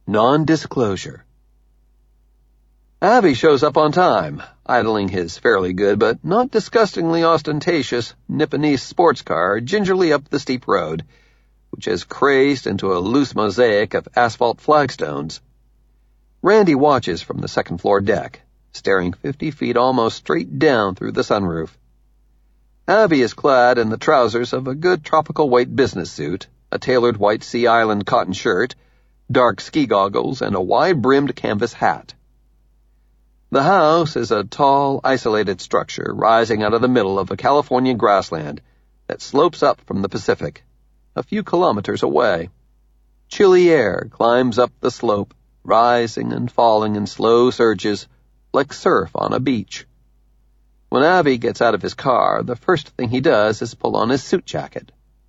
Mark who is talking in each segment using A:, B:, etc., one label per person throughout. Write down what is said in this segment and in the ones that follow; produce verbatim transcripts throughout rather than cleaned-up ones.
A: Non-disclosure. Avi shows up on time, idling his fairly good but not disgustingly ostentatious Nipponese sports car gingerly up the steep road, which has crazed into a loose mosaic of asphalt flagstones. Randy watches from the second-floor deck, staring fifty feet almost straight down through the sunroof. Avi is clad in the trousers of a good tropical white business suit, a tailored white Sea Island cotton shirt, dark ski goggles, and a wide-brimmed canvas hat. The house is a tall, isolated structure rising out of the middle of a Californian grassland that slopes up from the Pacific, a few kilometers away. Chilly air climbs up the slope, rising and falling in slow surges, like surf on a beach. When Avi gets out of his car, the first thing he does is pull on his suit jacket.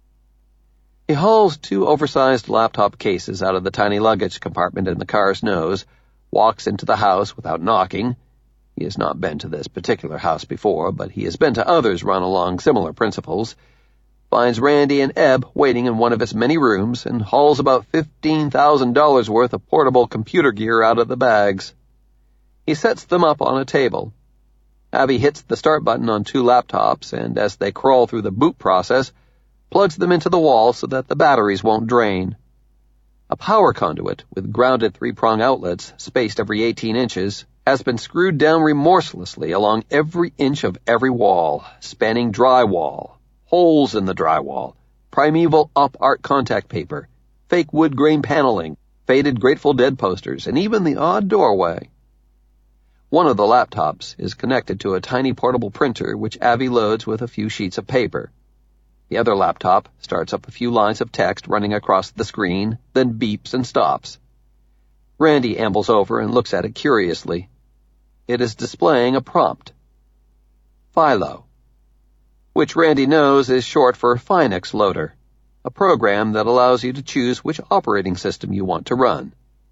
A: He hauls two oversized laptop cases out of the tiny luggage compartment in the car's nose, walks into the house without knocking. He has not been to this particular house before, but he has been to others run along similar principles, finds Randy and Eb waiting in one of its many rooms, and hauls about fifteen thousand dollars worth of portable computer gear out of the bags. He sets them up on a table. Avi hits the start button on two laptops, and as they crawl through the boot process, plugs them into the wall so that the batteries won't drain. A power conduit with grounded three-prong outlets spaced every eighteen inches has been screwed down remorselessly along every inch of every wall, spanning drywall, holes in the drywall, primeval op art contact paper, fake wood grain paneling, faded Grateful Dead posters, and even the odd doorway. One of the laptops is connected to a tiny portable printer which Avi loads with a few sheets of paper. The other laptop starts up a few lines of text running across the screen, then beeps and stops. Randy ambles over and looks at it curiously. It is displaying a prompt. Philo, which Randy knows is short for Finex Loader, a program that allows you to choose which operating system you want to run.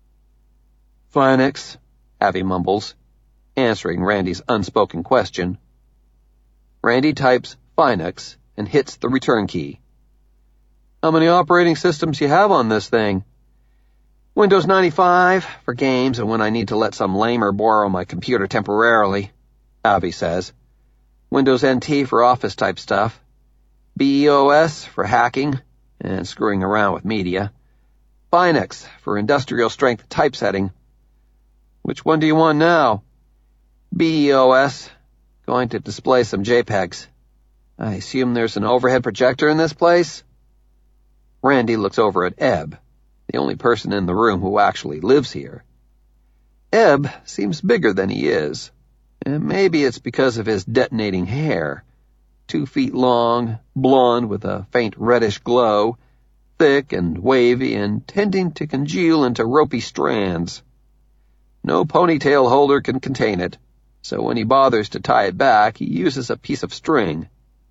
A: Finex, Avi mumbles, answering Randy's unspoken question. Randy types Finex and hits the return key. How many operating systems you have on this thing? Windows ninety-five for games and when I need to let some lamer borrow my computer temporarily, Avi says. Windows N T for office-type stuff. B E O S for hacking and screwing around with media. Finex for industrial-strength typesetting. Which one do you want now? B E O S. Going to display some JPEGs. I assume there's an overhead projector in this place? Randy looks over at Eb, the only person in the room who actually lives here. Eb seems bigger than he is, and maybe it's because of his detonating hair. Two feet long, blonde with a faint reddish glow, thick and wavy and tending to congeal into ropey strands. No ponytail holder can contain it, so when he bothers to tie it back, he uses a piece of string.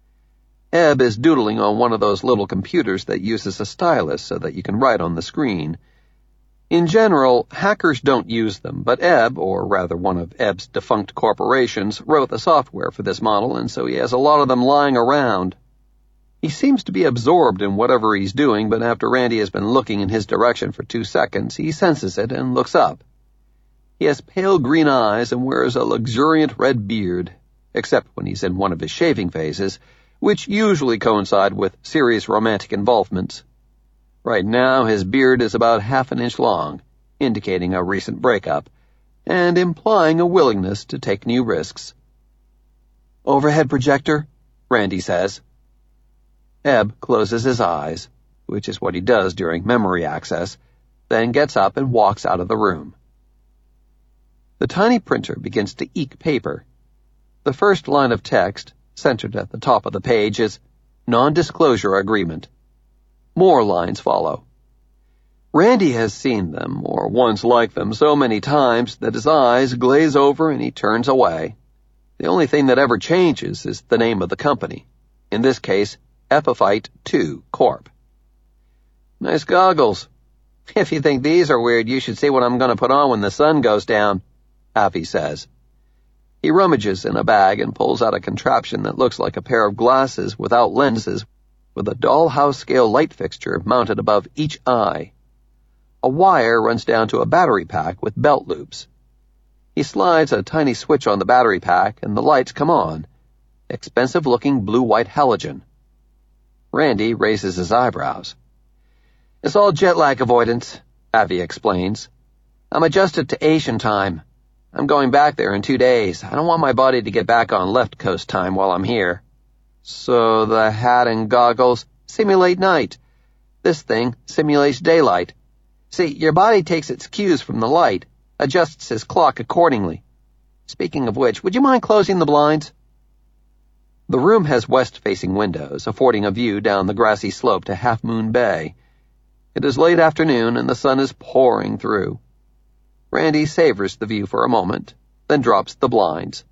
A: Eb is doodling on one of those little computers that uses a stylus so that you can write on the screen. In general, hackers don't use them, but Eb, or rather one of Eb's defunct corporations, wrote the software for this model, and so he has a lot of them lying around. He seems to be absorbed in whatever he's doing, but after Randy has been looking in his direction for two seconds, he senses it and looks up. He has pale green eyes and wears a luxuriant red beard, except when he's in one of his shaving phases, which usually coincide with serious romantic involvements. Right now, his beard is about half an inch long, indicating a recent breakup, and implying a willingness to take new risks. Overhead projector, Randy says. Eb closes his eyes, which is what he does during memory access, then gets up and walks out of the room. The tiny printer begins to eke paper. The first line of text, centered at the top of the page, is Non-Disclosure Agreement. More lines follow. Randy has seen them, or ones like them, so many times that his eyes glaze over and he turns away. The only thing that ever changes is the name of the company. In this case, Epiphyte two Corp. Nice goggles. If you think these are weird, you should see what I'm going to put on when the sun goes down, Avi says. He rummages in a bag and pulls out a contraption that looks like a pair of glasses without lenses, with a dollhouse-scale light fixture mounted above each eye. A wire runs down to a battery pack with belt loops. He slides a tiny switch on the battery pack and the lights come on. Expensive-looking blue-white halogen. Randy raises his eyebrows. It's all jet lag avoidance, Avi explains. I'm adjusted to Asian time. I'm going back there in two days. I don't want my body to get back on left coast time while I'm here. So the hat and goggles simulate night. This thing simulates daylight. See, your body takes its cues from the light, adjusts his clock accordingly. Speaking of which, would you mind closing the blinds? The room has west-facing windows, affording a view down the grassy slope to Half Moon Bay. It is late afternoon and the sun is pouring through. Randy savors the view for a moment, then drops the blinds.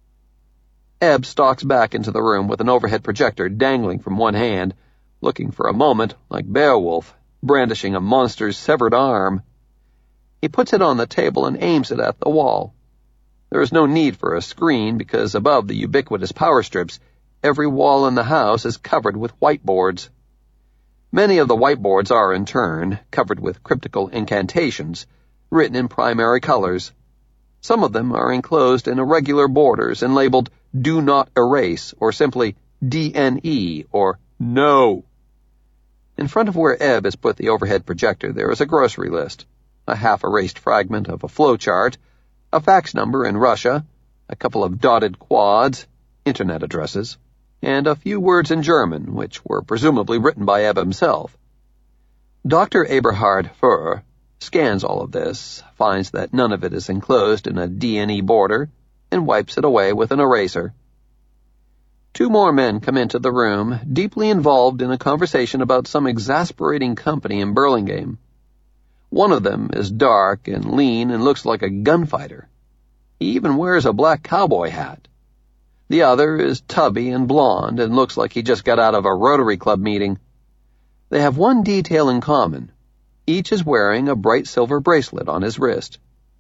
A: Ebb stalks back into the room with an overhead projector dangling from one hand, looking for a moment like Beowulf, brandishing a monster's severed arm. He puts it on the table and aims it at the wall. There is no need for a screen because above the ubiquitous power strips, every wall in the house is covered with whiteboards. Many of the whiteboards are, in turn, covered with cryptical incantations, written in primary colors. Some of them are enclosed in irregular borders and labeled Do Not Erase or simply D N E or No. In front of where Ebb has put the overhead projector there is a grocery list, a half-erased fragment of a flowchart, a fax number in Russia, a couple of dotted quads, internet addresses, and a few words in German, which were presumably written by Ebb himself. Doctor Eberhard Furr scans all of this, finds that none of it is enclosed in a D N E border, and wipes it away with an eraser. Two more men come into the room, deeply involved in a conversation about some exasperating company in Burlingame. One of them is dark and lean and looks like a gunfighter. He even wears a black cowboy hat. The other is tubby and blonde and looks like he just got out of a Rotary Club meeting. They have one detail in common. Each is wearing a bright silver bracelet on his wrist.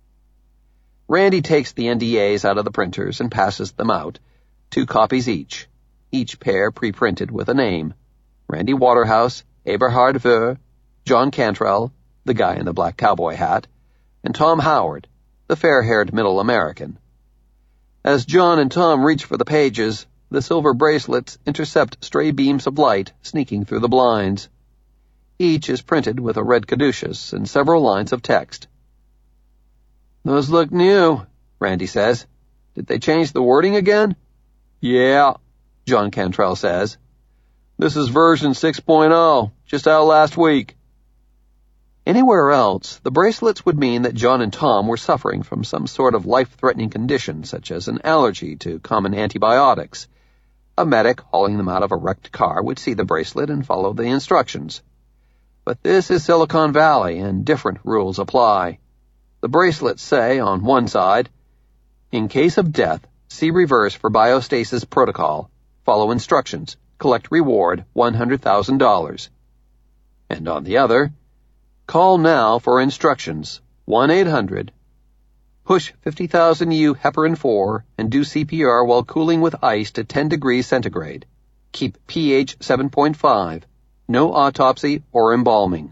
A: Randy takes the N D As out of the printers and passes them out, two copies each, each pair pre-printed with a name. Randy Waterhouse, Eberhard Furr, John Cantrell, the guy in the black cowboy hat, and Tom Howard, the fair-haired middle American. As John and Tom reach for the pages, the silver bracelets intercept stray beams of light sneaking through the blinds. Each is printed with a red caduceus and several lines of text. Those look new, Randy says. Did they change the wording again? Yeah, John Cantrell says. This is version six point oh, just out last week. Anywhere else, the bracelets would mean that John and Tom were suffering from some sort of life-threatening condition, such as an allergy to common antibiotics. A medic hauling them out of a wrecked car would see the bracelet and follow the instructions. But this is Silicon Valley, and different rules apply. The bracelets say, on one side, in case of death, see reverse for biostasis protocol. Follow instructions. Collect reward one hundred thousand dollars. And on the other, call now for instructions. one eight hundred. Push fifty thousand U heparin four and do C P R while cooling with ice to ten degrees centigrade. Keep pH seven point five. No autopsy or embalming.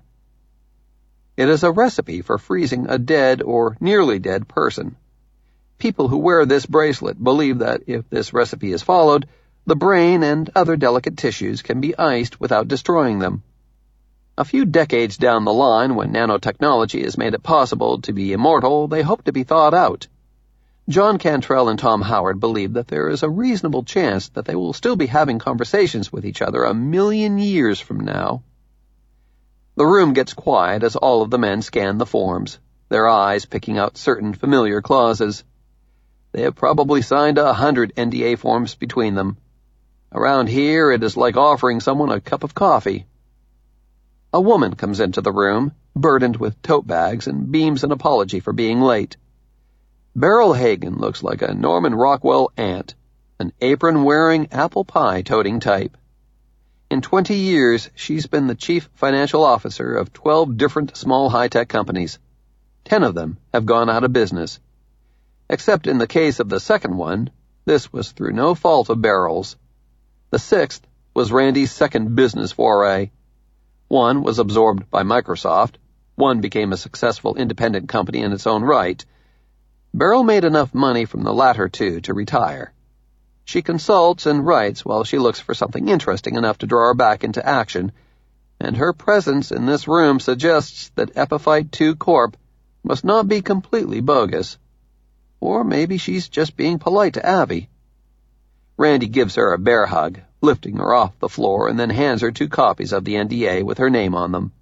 A: It is a recipe for freezing a dead or nearly dead person. People who wear this bracelet believe that if this recipe is followed, the brain and other delicate tissues can be iced without destroying them. A few decades down the line, when nanotechnology has made it possible to be immortal, they hope to be thawed out. John Cantrell and Tom Howard believe that there is a reasonable chance that they will still be having conversations with each other a million years from now. The room gets quiet as all of the men scan the forms, their eyes picking out certain familiar clauses. They have probably signed a hundred N D A forms between them. Around here, it is like offering someone a cup of coffee. A woman comes into the room, burdened with tote bags, and beams an apology for being late. Beryl Hagen looks like a Norman Rockwell aunt, an apron-wearing, apple-pie-toting type. In twenty years, she's been the chief financial officer of twelve different small high-tech companies. Ten of them have gone out of business. Except in the case of the second one, this was through no fault of Beryl's. The sixth was Randy's second business foray. One was absorbed by Microsoft, One became a successful independent company in its own right. Beryl made enough money from the latter two to retire. She consults and writes while she looks for something interesting enough to draw her back into action, and her presence in this room suggests that Epiphyte two Corp must not be completely bogus. Or maybe she's just being polite to Avi. Randy gives her a bear hug, lifting her off the floor, and then hands her two copies of the N D A with her name on them.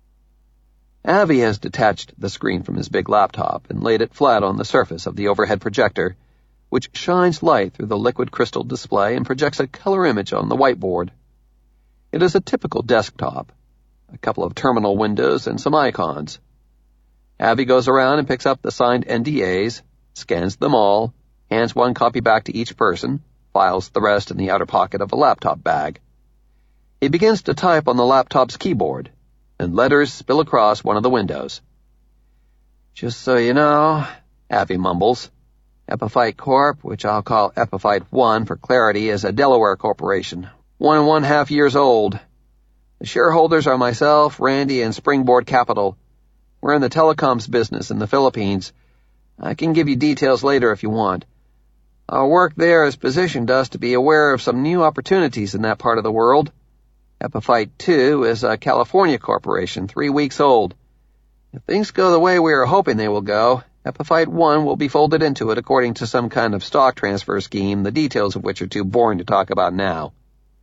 A: Avi has detached the screen from his big laptop and laid it flat on the surface of the overhead projector, which shines light through the liquid crystal display and projects a color image on the whiteboard. It is a typical desktop, a couple of terminal windows and some icons. Avi goes around and picks up the signed N D As, scans them all, hands one copy back to each person, files the rest in the outer pocket of a laptop bag. He begins to type on the laptop's keyboard, and letters spill across one of the windows. "Just so you know," Avi mumbles, "Epiphyte Corp, which I'll call Epiphyte one for clarity, is a Delaware corporation, one and one half years old. The shareholders are myself, Randy, and Springboard Capital. We're in the telecoms business in the Philippines. I can give you details later if you want. Our work there has positioned us to be aware of some new opportunities in that part of the world. Epiphyte two is a California corporation, three weeks old. If things go the way we are hoping they will go, Epiphyte one will be folded into it according to some kind of stock transfer scheme, the details of which are too boring to talk about now."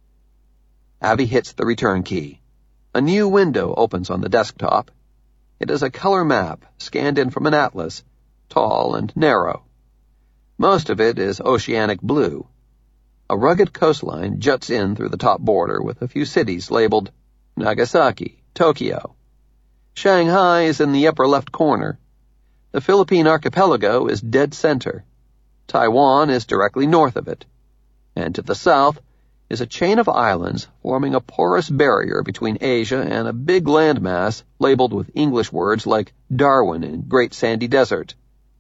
A: Avi hits the return key. A new window opens on the desktop. It is a color map scanned in from an atlas, tall and narrow. Most of it is oceanic blue. A rugged coastline juts in through the top border with a few cities labeled Nagasaki, Tokyo. Shanghai is in the upper left corner. The Philippine archipelago is dead center. Taiwan is directly north of it. And to the south is a chain of islands forming a porous barrier between Asia and a big landmass labeled with English words like Darwin and Great Sandy Desert.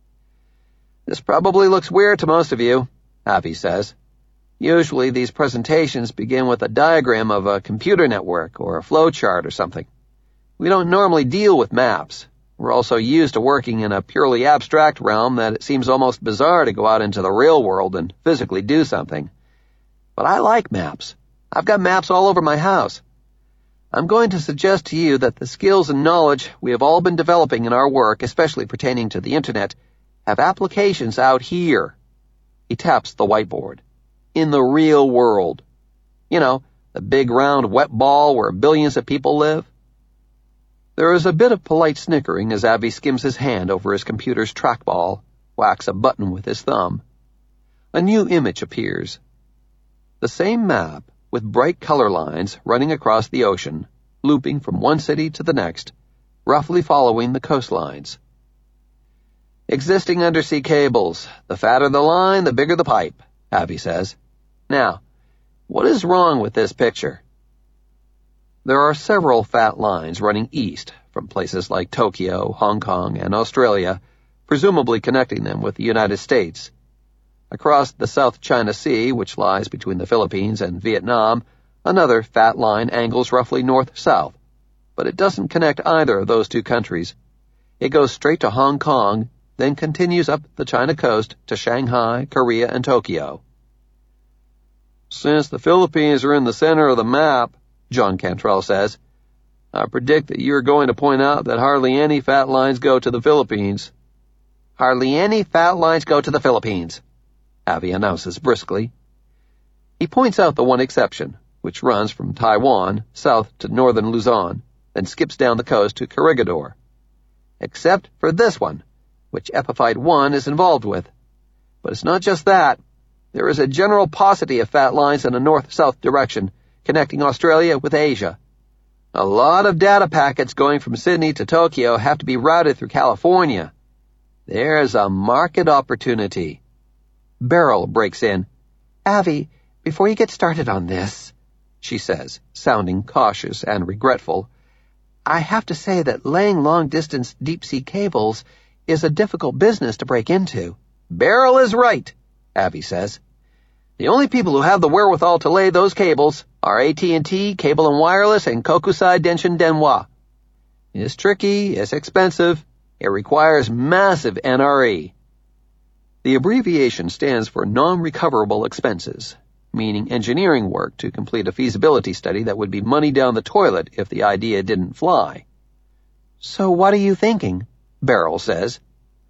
A: "This probably looks weird to most of you," Avi says. "Usually these presentations begin with a diagram of a computer network or a flowchart or something. We don't normally deal with maps. We're also used to working in a purely abstract realm that it seems almost bizarre to go out into the real world and physically do something. But I like maps. I've got maps all over my house. I'm going to suggest to you that the skills and knowledge we have all been developing in our work, especially pertaining to the Internet, have applications out here." He taps the whiteboard. "In the real world. You know, the big round wet ball where billions of people live." There is a bit of polite snickering as Avi skims his hand over his computer's trackball, whacks a button with his thumb. A new image appears. The same map, with bright color lines running across the ocean, looping from one city to the next, roughly following the coastlines. "Existing undersea cables. The fatter the line, the bigger the pipe," Avi says. "Now, what is wrong with this picture?" There are several fat lines running east from places like Tokyo, Hong Kong, and Australia, presumably connecting them with the United States. Across the South China Sea, which lies between the Philippines and Vietnam, another fat line angles roughly north-south, but it doesn't connect either of those two countries. It goes straight to Hong Kong, then continues up the China coast to Shanghai, Korea, and Tokyo. "Since the Philippines are in the center of the map," John Cantrell says, "I predict that you're going to point out that hardly any fat lines go to the Philippines." "Hardly any fat lines go to the Philippines," Avi announces briskly. He points out the one exception, which runs from Taiwan south to northern Luzon, then skips down the coast to Corregidor. Except for this one, which Epiphyte one is involved with. But it's not just that. There is a general paucity of fat lines in a north-south direction, connecting Australia with Asia. A lot of data packets going from Sydney to Tokyo have to be routed through California. There's a market opportunity." Beryl breaks in. "Avi, before you get started on this," she says, sounding cautious and regretful, "I have to say that laying long-distance deep-sea cables is a difficult business to break into." "Beryl is right," Avi says. "The only people who have the wherewithal to lay those cables are A T and T, Cable and Wireless, and Kokusai Denshin Denwa. It's tricky, it's expensive, it requires massive N R E. The abbreviation stands for non-recoverable expenses, meaning engineering work to complete a feasibility study that would be money down the toilet if the idea didn't fly. So what are you thinking? Beryl says.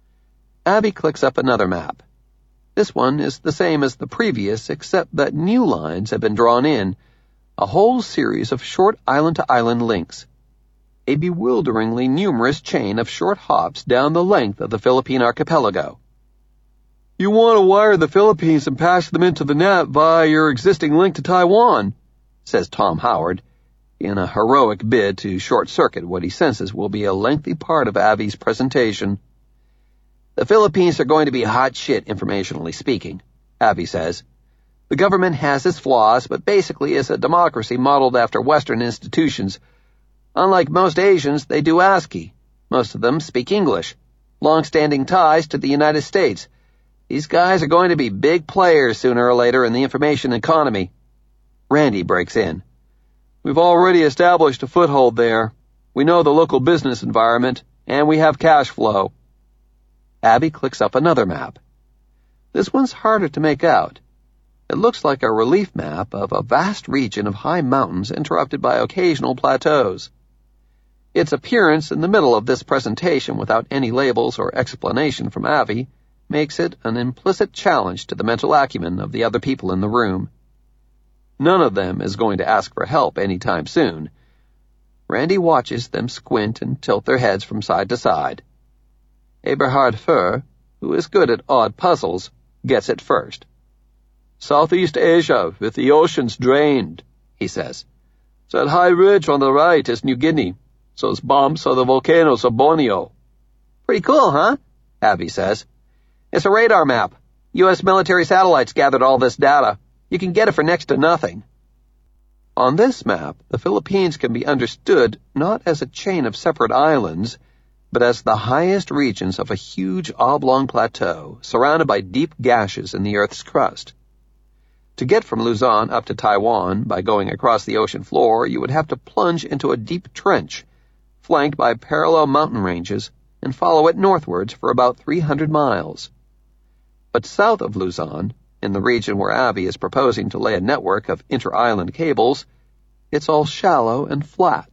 A: Abby clicks up another map. This one is the same as the previous, except that new lines have been drawn in, a whole series of short island-to-island links. A bewilderingly numerous chain of short hops down the length of the Philippine archipelago. You want to wire the Philippines and pass them into the net via your existing link to Taiwan, says Tom Howard, in a heroic bid to short-circuit what he senses will be a lengthy part of Abby's presentation. The Philippines are going to be hot shit, informationally speaking, Abby says. The government has its flaws, but basically is a democracy modeled after Western institutions. Unlike most Asians, they do ASCII. Most of them speak English. Long-standing ties to the United States. These guys are going to be big players sooner or later in the information economy. Randy breaks in. We've already established a foothold there. We know the local business environment, and we have cash flow. Abby clicks up another map. This one's harder to make out. It looks like a relief map of a vast region of high mountains interrupted by occasional plateaus. Its appearance in the middle of this presentation without any labels or explanation from Abby makes it an implicit challenge to the mental acumen of the other people in the room. None of them is going to ask for help any time soon. Randy watches them squint and tilt their heads from side to side. Eberhard Furr, who is good at odd puzzles, gets it first. Southeast Asia, with the oceans drained, he says. That high ridge on the right is New Guinea. Those bumps are the volcanoes of Borneo. Pretty cool, huh? Abby says. It's a radar map. U S military satellites gathered all this data. You can get it for next to nothing. On this map, the Philippines can be understood not as a chain of separate islands, but as the highest regions of a huge oblong plateau surrounded by deep gashes in the Earth's crust. To get from Luzon up to Taiwan by going across the ocean floor, you would have to plunge into a deep trench, flanked by parallel mountain ranges, and follow it northwards for about three hundred miles. But south of Luzon, in the region where Abby is proposing to lay a network of inter-island cables, it's all shallow and flat.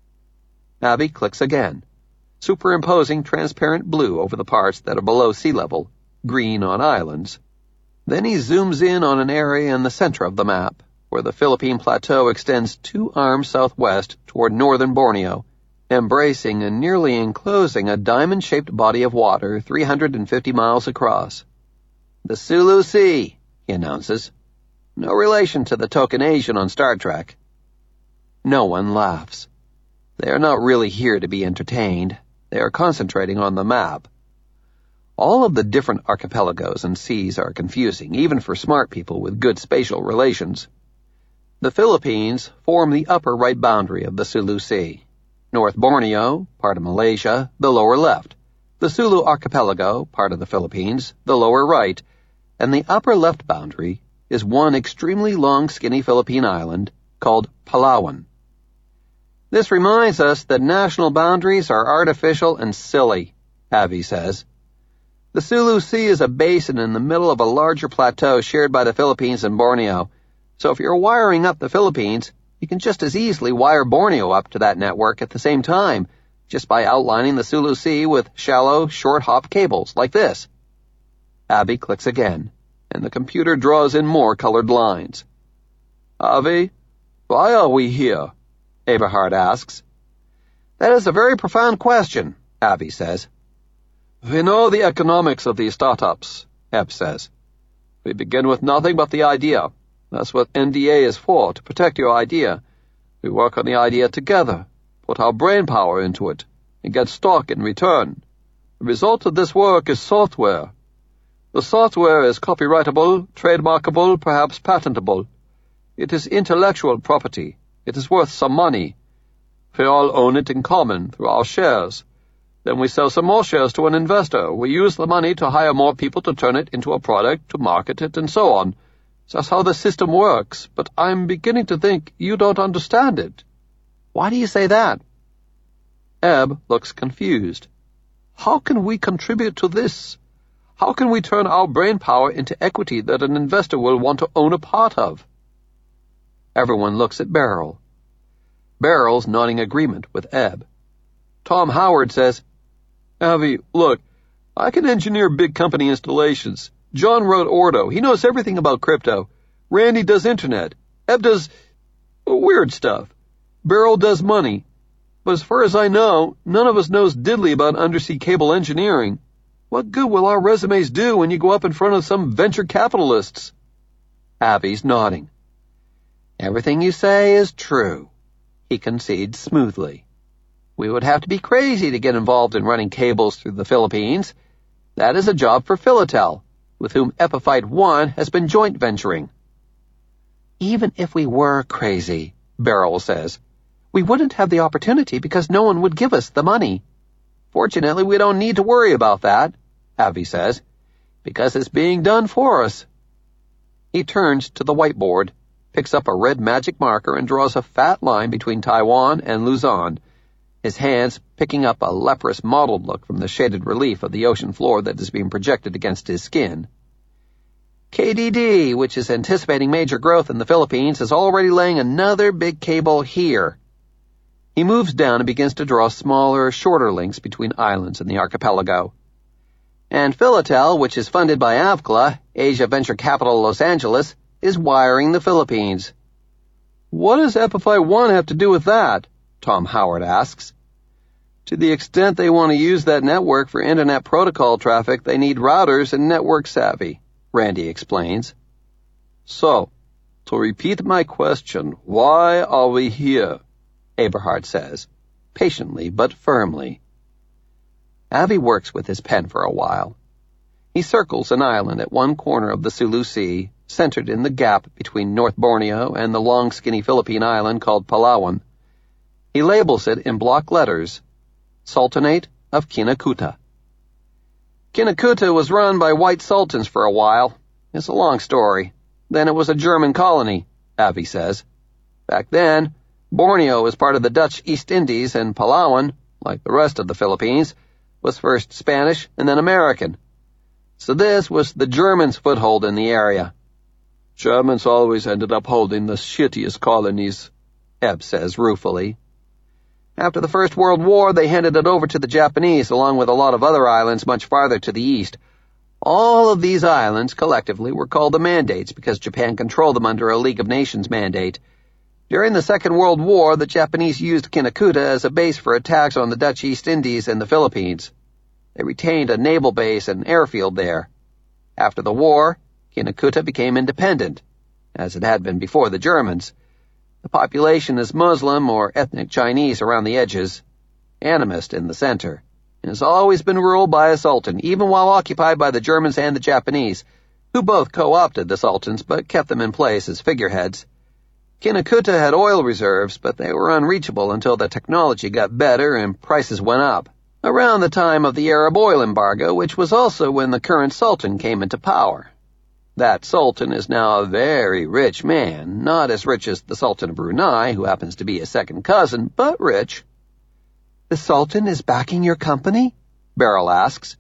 A: Abby clicks again, superimposing transparent blue over the parts that are below sea level, green on islands. Then he zooms in on an area in the center of the map, where the Philippine Plateau extends two arms southwest toward northern Borneo, embracing and nearly enclosing a diamond-shaped body of water three hundred fifty miles across. The Sulu Sea, he announces. No relation to the token Asian on Star Trek. No one laughs. They are not really here to be entertained. They are concentrating on the map. All of the different archipelagos and seas are confusing, even for smart people with good spatial relations. The Philippines form the upper right boundary of the Sulu Sea. North Borneo, part of Malaysia, the lower left. The Sulu Archipelago, part of the Philippines, the lower right. And the upper left boundary is one extremely long, skinny Philippine island called Palawan. This reminds us that national boundaries are artificial and silly, Abby says. The Sulu Sea is a basin in the middle of a larger plateau shared by the Philippines and Borneo, so if you're wiring up the Philippines, you can just as easily wire Borneo up to that network at the same time, just by outlining the Sulu Sea with shallow, short-hop cables like this. Abby clicks again, and the computer draws in more colored lines. Abby, why are we here? Eberhard asks. That is a very profound question, Abby says. We know the economics of these startups, Eb says. We begin with nothing but the idea. That's what N D A is for, to protect your idea. We work on the idea together, put our brain power into it, and get stock in return. The result of this work is software. The software is copyrightable, trademarkable, perhaps patentable. It is intellectual property. It is worth some money. We all own it in common through our shares. Then we sell some more shares to an investor. We use the money to hire more people to turn it into a product, to market it, and so on. That's how the system works, but I'm beginning to think you don't understand it. Why do you say that? Ebb looks confused. How can we contribute to this? How can we turn our brainpower into equity that an investor will want to own a part of? Everyone looks at Beryl. Beryl's nodding agreement with Ebb. Tom Howard says, Avi, look, I can engineer big company installations. John wrote Ordo. He knows everything about crypto. Randy does internet. Ebb does weird stuff. Beryl does money. But as far as I know, none of us knows diddly about undersea cable engineering. What good will our resumes do when you go up in front of some venture capitalists? Avi's nodding. Everything you say is true, he concedes smoothly. We would have to be crazy to get involved in running cables through the Philippines. That is a job for Philatel, with whom Epiphyte One has been joint venturing. Even if we were crazy, Beryl says, we wouldn't have the opportunity because no one would give us the money. Fortunately, we don't need to worry about that, Avi says, because it's being done for us. He turns to the whiteboard, picks up a red magic marker and draws a fat line between Taiwan and Luzon, his hands picking up a leprous mottled look from the shaded relief of the ocean floor that is being projected against his skin. K D D, which is anticipating major growth in the Philippines, is already laying another big cable here. He moves down and begins to draw smaller, shorter links between islands in the archipelago. And Philatel, which is funded by AVCLA, Asia Venture Capital Los Angeles, is wiring the Philippines. What does Epiphyte One have to do with that? Tom Howard asks. To the extent they want to use that network for internet protocol traffic, they need routers and network savvy, Randy explains. So, to repeat my question, why are we here? Eberhard says, patiently but firmly. Avi works with his pen for a while. He circles an island at one corner of the Sulu Sea, centered in the gap between North Borneo and the long skinny Philippine island called Palawan. He labels it in block letters, Sultanate of Kinakuta. Kinakuta was run by white sultans for a while. It's a long story. Then it was a German colony, Avi says. Back then, Borneo was part of the Dutch East Indies, and Palawan, like the rest of the Philippines, was first Spanish and then American. So this was the Germans' foothold in the area. Germans always ended up holding the shittiest colonies, Ebb says ruefully. After the First World War, they handed it over to the Japanese, along with a lot of other islands much farther to the east. All of these islands, collectively, were called the Mandates because Japan controlled them under a League of Nations mandate. During the Second World War, the Japanese used Kinakuta as a base for attacks on the Dutch East Indies and the Philippines. They retained a naval base and airfield there. After the war, Kinakuta became independent, as it had been before the Germans. The population is Muslim or ethnic Chinese around the edges, animist in the center, and has always been ruled by a sultan, even while occupied by the Germans and the Japanese, who both co-opted the sultans but kept them in place as figureheads. Kinakuta had oil reserves, but they were unreachable until the technology got better and prices went up, around the time of the Arab oil embargo, which was also when the current sultan came into power. That sultan is now a very rich man, not as rich as the Sultan of Brunei, who happens to be his second cousin, but rich. The sultan is backing your company? Beryl asks.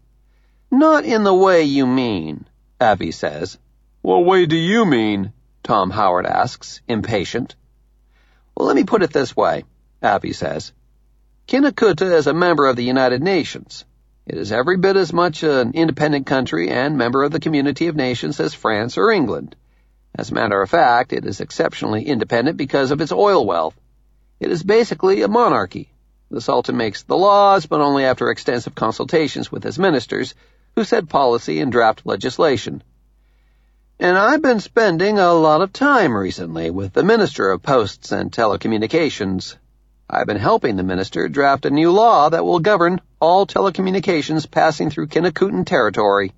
A: Not in the way you mean, Avi says. What way do you mean? Tom Howard asks, impatient. Well, let me put it this way, Avi says. Kinakuta is a member of the United Nations. It is every bit as much an independent country and member of the community of nations as France or England. As a matter of fact, it is exceptionally independent because of its oil wealth. It is basically a monarchy. The Sultan makes the laws, but only after extensive consultations with his ministers, who set policy and draft legislation. And I've been spending a lot of time recently with the Minister of Posts and Telecommunications. I've been helping the minister draft a new law that will govern all telecommunications passing through Kinakutan territory.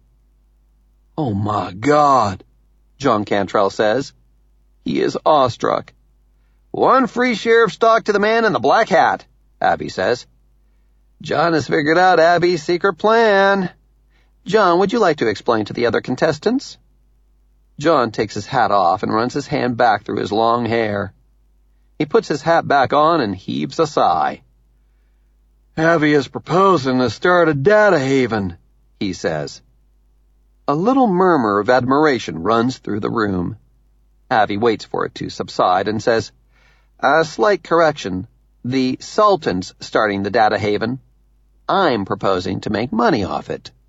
A: Oh my God, John Cantrell says. He is awestruck. One free share of stock to the man in the black hat, Abby says. John has figured out Abby's secret plan. John, would you like to explain to the other contestants? John takes his hat off and runs his hand back through his long hair. He puts his hat back on and heaves a sigh. Avi is proposing to start a data haven, he says. A little murmur of admiration runs through the room. Avi waits for it to subside and says, A slight correction. The Sultan's starting the data haven. I'm proposing to make money off it.